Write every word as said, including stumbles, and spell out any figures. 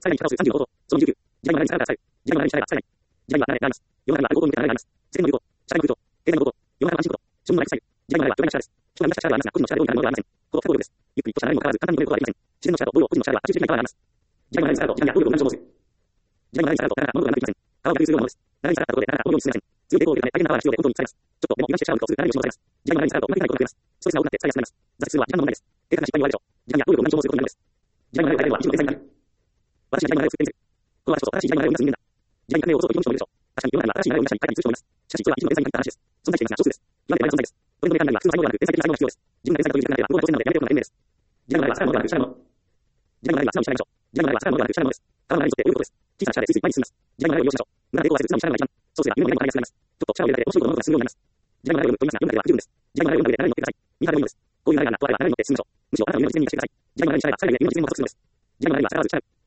さらにプラスさんじゅうのこと、そのにじゅうきゅう、時代の流れにさらされ、時代の流れにさらされない、時代の流れになります。世の中には合法に向けた流れがあります。世間の流と、社会の流と、経済の流と、世の中の安心こと、資本の流れスタイル、時代の流れは巨大な力です。人が生み出した力はありますが、個人の力で大きなものではありません。この不可抗力です。ゆっくりとした流れにもかかわらず簡単に止めることはできません。自然の力と暴力、個人の力は最終的には変わられます。時代の流れにさらると、時間や労力を何でもする。時代の流れにさらると、なかなか物がなくできません。川を逆流するようなものです。流れにさらったところで、なかなか物を進めません。強い抵抗を受けるため、大変なパワーが必要で、本当に疲れます。ちょっとでも油断してしまうとすぐ流れに押し戻されます。時代の流れにさらると、うまくいかないことが増えます。ストレスが多くなって疲れやすくなります。挫折するのは時間の問題です。正確な失敗に終わるでしょう。時間や労力を何でもすることになるのです。時代の流れを変えるのは一の天才になる。私が時代の流れを作ってみせる。この私こそ新しい時代の流れを生み出す人間だ。時代に革命を起こそうと意気込む人もいるでしょう。確かに世の中には新しい流れを生み出したり、快感にする人もいます。しかし、それは一の天才に限った話です。存在していますが少数です。極めて稀な存在です。トレンドメーカーには普通の才能がなく、天才的な才能が必要です。自分が天才だという時間がなければ、動画としてなのでやめておくのが賢明です。時代の流れは力のものではなく、力のもの。時代の流れは素直に従いましょう。時代の流れは力のものではなく、力のものです。川の流れに沿って泳ぐことです。小さな力でスイスイ前に進みます。時代の流れを利用しましょう。無駄な抵抗はせず、素直に力が一番。そうすれば、夢も何も叶いやすくなります。ちょっと力を入れるだけで面白いことの方が進むようになります。時代の流れを読むと言いますが、読むだけでは不十分です。時代の流れを読んだ上で流れに乗ってください。見たでもいいのです。見たでもいいのです。こういう流れがあるなとあれば流れに乗って進みましょう。むしろあなたの夢を実現にしてください。時代の流れに従えば最大限命の実現を加速するのです。時代の流れは逆らわず力。